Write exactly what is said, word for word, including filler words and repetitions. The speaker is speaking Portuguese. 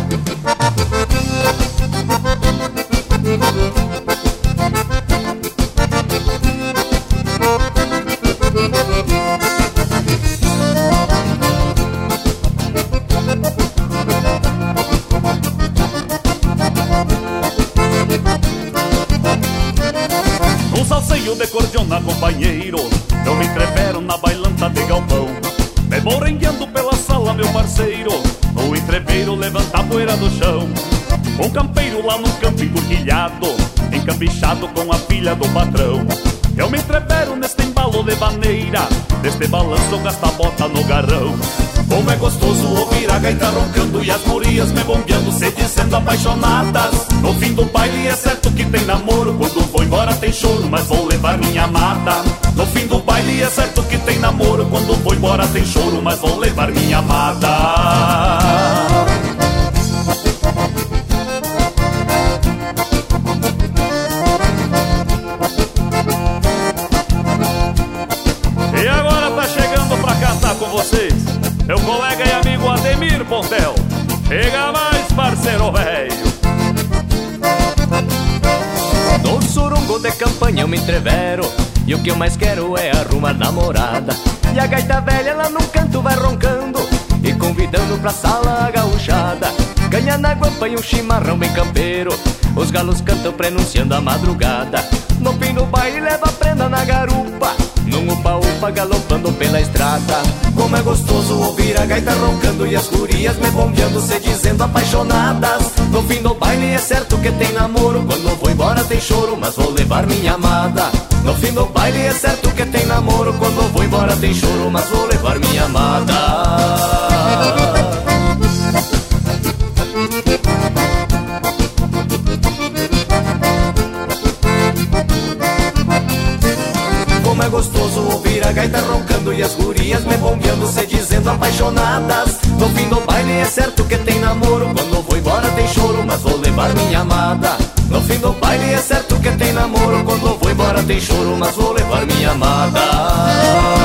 Um salseio de cordiona, companheiro, eu me entrevero na bailanta de galpão. Me morengueando pela sala, meu parceiro, no entreveiro levanta a poeira do chão. Um campeiro lá num campo encurquilhado, encambichado com a filha do patrão. Eu me entrevero neste embalo de maneira, neste balanço gasta a bota no garrão. Como é gostoso ouvir a gaita roncando e as gurias me bombeando, se dizendo apaixonadas. No fim do baile é certo que tem namoro, quando vou embora tem choro, mas vou levar minha amada. No fim do baile é certo que tem namoro, quando vou embora tem choro, mas vou levar minha amada. E agora tá chegando pra cantar com vocês meu colega e amigo Ademir Pontel. Chega mais, parceiro velho. No surungo de campanha eu me entrevero, e o que eu mais quero é arrumar namorada. E a gaita velha lá num canto vai roncando e convidando pra sala gauchada. Ganha na guampa e um chimarrão bem campeiro, os galos cantam prenunciando a madrugada. No fim do baile leva a prenda na garupa, num upa-upa galopando pela estrada. Como é gostoso ouvir a gaita roncando e as gurias me bombeando, se dizendo apaixonadas. No fim do baile é certo que tem namoro, quando vou embora tem choro, mas vou levar minha amada. No fim do baile é certo que tem namoro, quando vou embora tem choro, mas vou levar minha amada. Como é gostoso ouvir a gaita roncando e as gurias me bombeando, se dizendo apaixonadas. No fim do baile é certo que tem namoro, quando vou embora tem choro, mas vou levar minha amada. No fim do baile é certo que tem namoro, quando vou embora tem choro, mas vou levar minha amada.